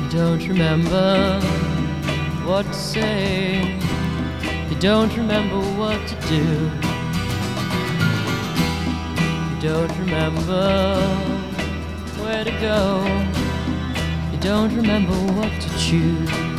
You don't remember what to say. You don't remember what to do. You don't remember where to go. You don't remember what to choose.